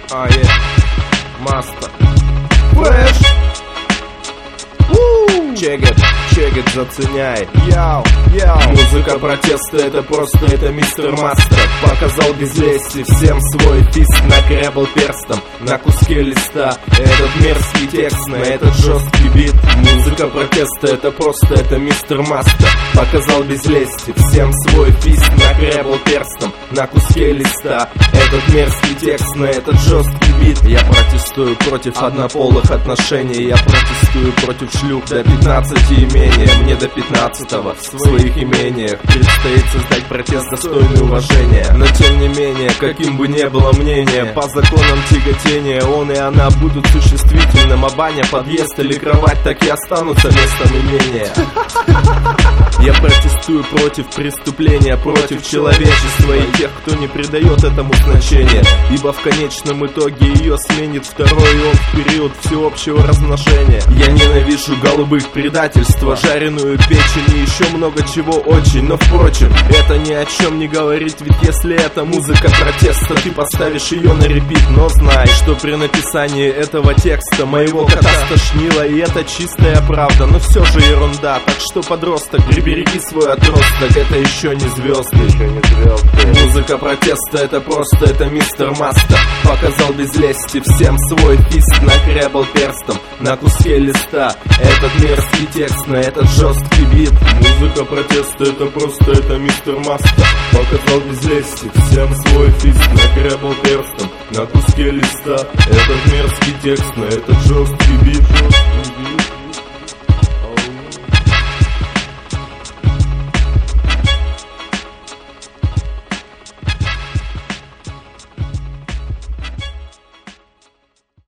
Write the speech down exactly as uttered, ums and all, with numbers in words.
А, есть. Маста. Флэш. Чекет, чекет, заценяй. Яу, яу. Музыка протеста, это просто, это мистер Мастер. Показал без лести всем свой фист, накрябал перстом на куске листа этот мерзкий текст, на этот жесткий бит. Музыка протеста, это просто, это мистер Мастер. Показал без лести всем свой фист, накрябал перстом на куске листа этот мерзкий текст, на этот жесткий бит. Я протестую против однополых отношений, я протестую против шлюх до пятнадцати и менее. Мне до пятнадцатого в своих имениях предстоит создать протест, достойный уважения. Но тем не менее, каким бы ни было мнение, по законам тяготения он и она будут существительным, а баня, подъезд или кровать так и останутся местом имения. Я протестую против преступления, против человечества и тех, кто не придает этому значения, ибо в конечном итоге ее сменит второй он в период всеобщего размножения. Я ненавижу голубых, предательства, жареную печень и еще много чего очень. Но впрочем, это ни о чем не говорит, ведь если это музыка протеста, ты поставишь ее на репит. Но знай, что при написании этого текста моего кота стошнило, и это чистая правда, но все же ерунда. Так что, подросток, прибереги свой отросток, это еще не звезды, еще не звезды. Музыка протеста, это просто, это мистер Мастер. Показал без лести всем свой фист, накрябал перстом на куске листа этот мерзкий текст, на этот жесткий бит. Музыка протеста, это просто, это мистер Мастер. Показал без лести всем свой фист, накрябал перстом на куске листа этот мерзкий текст, на этот жесткий бит.